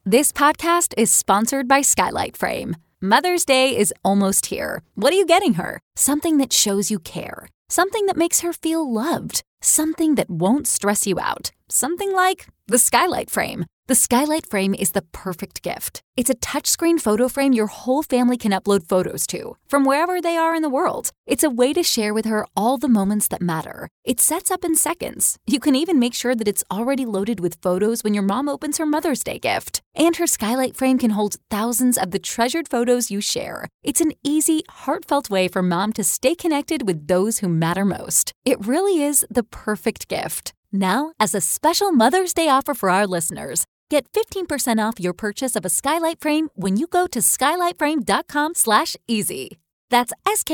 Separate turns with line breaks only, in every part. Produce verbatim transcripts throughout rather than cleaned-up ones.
This podcast is sponsored by Skylight Frame. Mother's Day is almost here. What are you getting her? Something that shows you care. Something that makes her feel loved. Something that won't stress you out. Something like the Skylight Frame. The Skylight Frame is the perfect gift. It's a touchscreen photo frame your whole family can upload photos to, from wherever they are in the world. It's a way to share with her all the moments that matter. It sets up in seconds. You can even make sure that it's already loaded with photos when your mom opens her Mother's Day gift. And her Skylight Frame can hold thousands of the treasured photos you share. It's an easy, heartfelt way for mom to stay connected with those who matter most. It really is the perfect gift. Now, as a special Mother's Day offer for our listeners, get fifteen percent off your purchase of a Skylight Frame when you go to skylightframe.com slash easy. That's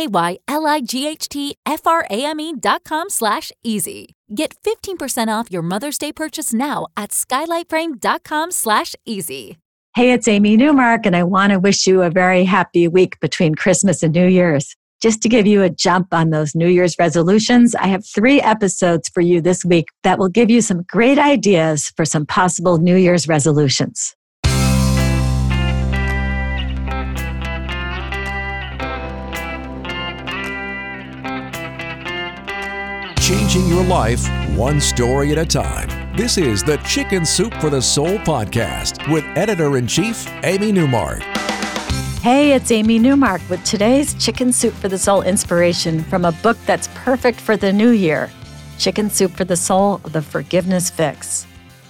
S-K-Y-L-I-G-H-T-F-R-A-M-E dot com slash easy. Get fifteen percent off your Mother's Day purchase now at skylightframe.com slash easy.
Hey, it's Amy Newmark, and I want to wish you a very happy week between Christmas and New Year's. Just to give you a jump on those New Year's resolutions, I have three episodes for you this week that will give you some great ideas for some possible New Year's resolutions.
Changing your life one story at a time. This is the Chicken Soup for the Soul podcast with Editor-in-Chief Amy Newmark.
Hey, it's Amy Newmark with today's Chicken Soup for the Soul inspiration from a book that's perfect for the new year, Chicken Soup for the Soul, The Forgiveness Fix.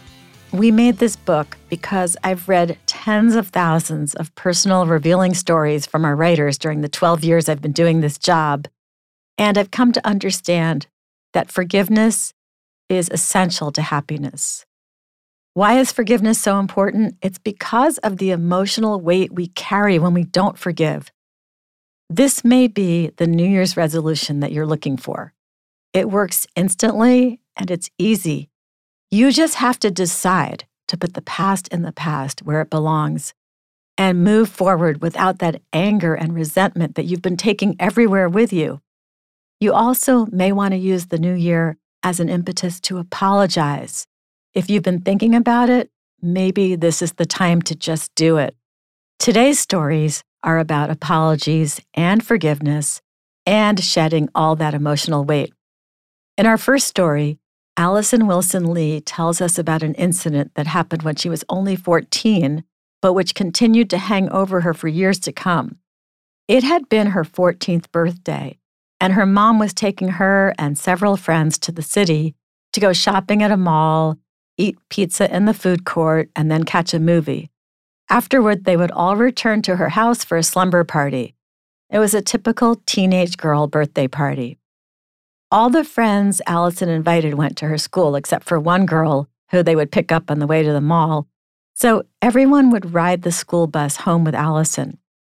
We made this book because I've read tens of thousands of personal revealing stories from our writers during the twelve years I've been doing this job, and I've come to understand that forgiveness is essential to happiness. Why is forgiveness so important? It's because of the emotional weight we carry when we don't forgive. This may be the New Year's resolution that you're looking for. It works instantly and it's easy. You just have to decide to put the past in the past where it belongs and move forward without that anger and resentment that you've been taking everywhere with you. You also may want to use the new year as an impetus to apologize. If you've been thinking about it, maybe this is the time to just do it. Today's stories are about apologies and forgiveness and shedding all that emotional weight. In our first story, Allison Wilson Lee tells us about an incident that happened when she was only fourteen, but which continued to hang over her for years to come. It had been her fourteenth birthday, and her mom was taking her and several friends to the city to go shopping at a mall, eat pizza in the food court, and then catch a movie. Afterward, they would all return to her house for a slumber party. It was a typical teenage girl birthday party. All the friends Allison invited went to her school except for one girl who they would pick up on the way to the mall, so everyone would ride the school bus home with Allison.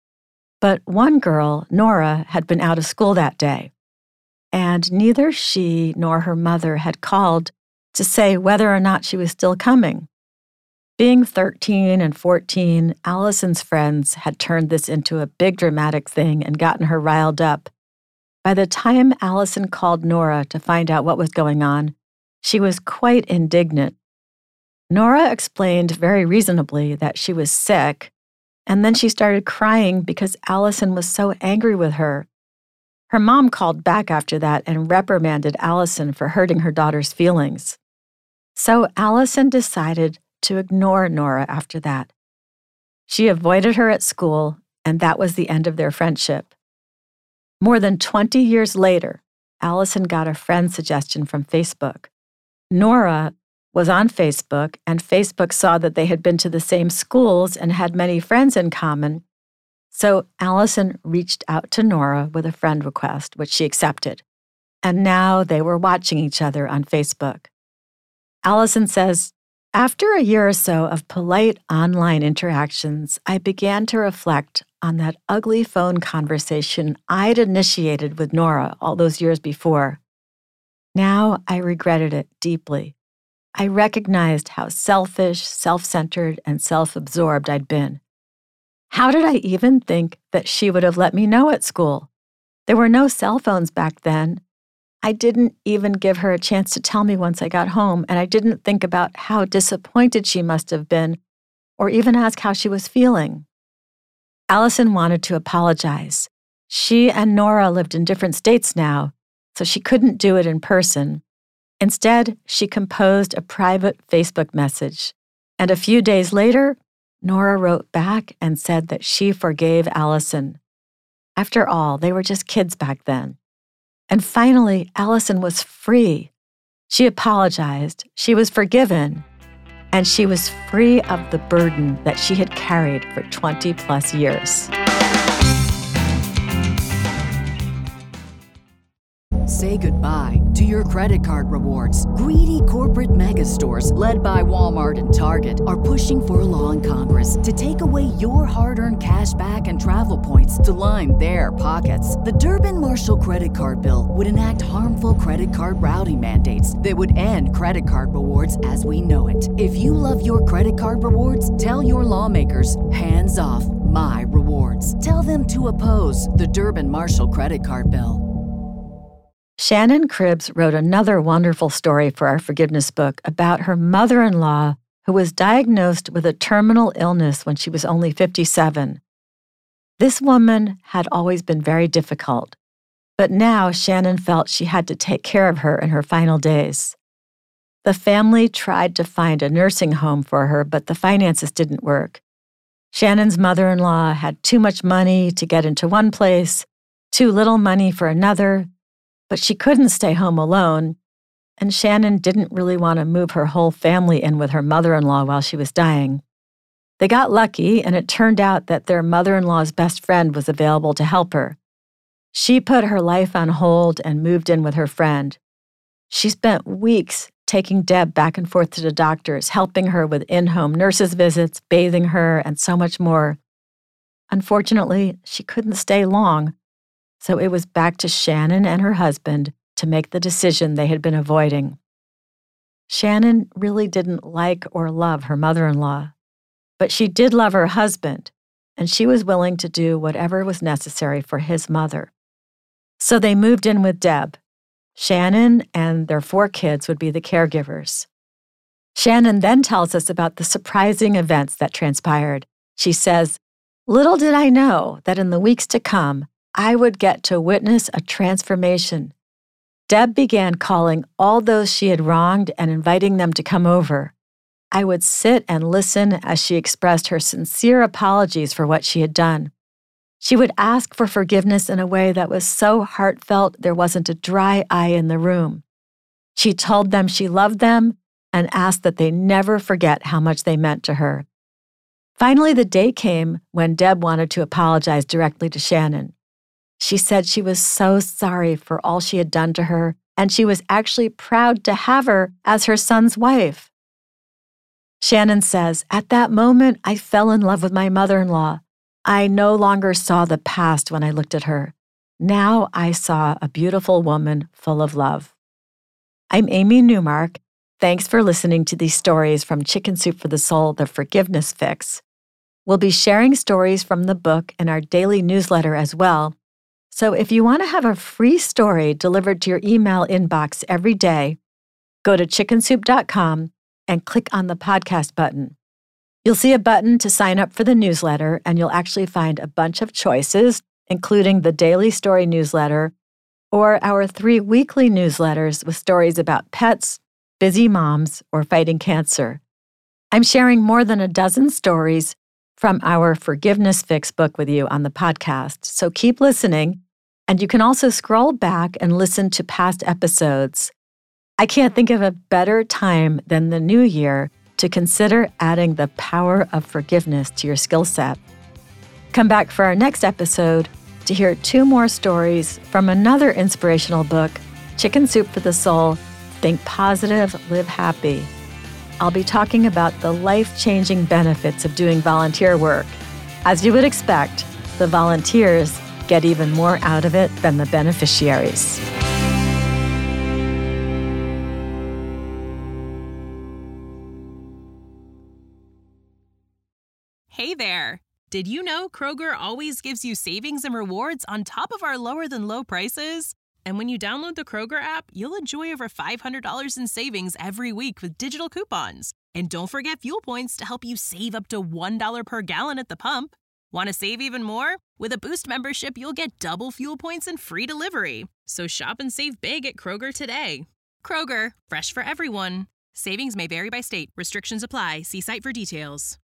But one girl, Nora, had been out of school that day, and neither she nor her mother had called to say whether or not she was still coming. Being thirteen and fourteen, Allison's friends had turned this into a big dramatic thing and gotten her riled up. By the time Allison called Nora to find out what was going on, she was quite indignant. Nora explained very reasonably that she was sick, and then she started crying because Allison was so angry with her. Her mom called back after that and reprimanded Allison for hurting her daughter's feelings. So Allison decided to ignore Nora after that. She avoided her at school, and that was the end of their friendship. More than twenty years later, Allison got a friend suggestion from Facebook. Nora was on Facebook, and Facebook saw that they had been to the same schools and had many friends in common. So Allison reached out to Nora with a friend request, which she accepted. And now they were watching each other on Facebook. Allison says, after a year or so of polite online interactions, I began to reflect on that ugly phone conversation I'd initiated with Nora all those years before. Now I regretted it deeply. I recognized how selfish, self-centered, and self-absorbed I'd been. How did I even think that she would have let me know at school? There were no cell phones back then. I didn't even give her a chance to tell me once I got home, and I didn't think about how disappointed she must have been or even ask how she was feeling. Allison wanted to apologize. She and Nora lived in different states now, so she couldn't do it in person. Instead, she composed a private Facebook message. And a few days later, Nora wrote back and said that she forgave Allison. After all, they were just kids back then. And finally, Allison was free. She apologized, she was forgiven, and she was free of the burden that she had carried for twenty plus years.
Say goodbye to your credit card rewards. Greedy corporate mega stores, led by Walmart and Target, are pushing for a law in Congress to take away your hard-earned cash back and travel points to line their pockets. The Durbin-Marshall credit card bill would enact harmful credit card routing mandates that would end credit card rewards as we know it. If you love your credit card rewards, tell your lawmakers, hands off my rewards. Tell them to oppose the Durbin-Marshall credit card bill.
Shannon Cribbs wrote another wonderful story for our forgiveness book about her mother-in-law who was diagnosed with a terminal illness when she was only fifty-seven. This woman had always been very difficult, but now Shannon felt she had to take care of her in her final days. The family tried to find a nursing home for her, but the finances didn't work. Shannon's mother-in-law had too much money to get into one place, too little money for another, but she couldn't stay home alone, and Shannon didn't really want to move her whole family in with her mother-in-law while she was dying. They got lucky, and it turned out that their mother-in-law's best friend was available to help her. She put her life on hold and moved in with her friend. She spent weeks taking Deb back and forth to the doctors, helping her with in-home nurses' visits, bathing her, and so much more. Unfortunately, she couldn't stay long, so it was back to Shannon and her husband to make the decision they had been avoiding. Shannon really didn't like or love her mother-in-law, but she did love her husband, and she was willing to do whatever was necessary for his mother. So they moved in with Deb. Shannon and their four kids would be the caregivers. Shannon then tells us about the surprising events that transpired. She says, "Little did I know that in the weeks to come, I would get to witness a transformation. Deb began calling all those she had wronged and inviting them to come over. I would sit and listen as she expressed her sincere apologies for what she had done. She would ask for forgiveness in a way that was so heartfelt there wasn't a dry eye in the room. She told them she loved them and asked that they never forget how much they meant to her. Finally, the day came when Deb wanted to apologize directly to Shannon. She said she was so sorry for all she had done to her, and she was actually proud to have her as her son's wife. Shannon says, "At that moment, I fell in love with my mother-in-law. I no longer saw the past when I looked at her. Now I saw a beautiful woman full of love." I'm Amy Newmark. Thanks for listening to these stories from Chicken Soup for the Soul, The Forgiveness Fix. We'll be sharing stories from the book in our daily newsletter as well. So if you want to have a free story delivered to your email inbox every day, go to chicken soup dot com and click on the podcast button. You'll see a button to sign up for the newsletter, and you'll actually find a bunch of choices, including the daily story newsletter or our three weekly newsletters with stories about pets, busy moms, or fighting cancer. I'm sharing more than a dozen stories from our Forgiveness Fix book with you on the podcast, so keep listening, and you can also scroll back and listen to past episodes. I can't think of a better time than the new year to consider adding the power of forgiveness to your skill set. Come back for our next episode to hear two more stories from another inspirational book, Chicken Soup for the Soul, Think Positive, Live Happy. I'll be talking about the life-changing benefits of doing volunteer work. As you would expect, the volunteers get even more out of it than the beneficiaries.
Hey there! Did you know Kroger always gives you savings and rewards on top of our lower-than-low prices? And when you download the Kroger app, you'll enjoy over five hundred dollars in savings every week with digital coupons. And don't forget fuel points to help you save up to one dollar per gallon at the pump. Want to save even more? With a Boost membership, you'll get double fuel points and free delivery. So shop and save big at Kroger today. Kroger, fresh for everyone. Savings may vary by state. Restrictions apply. See site for details.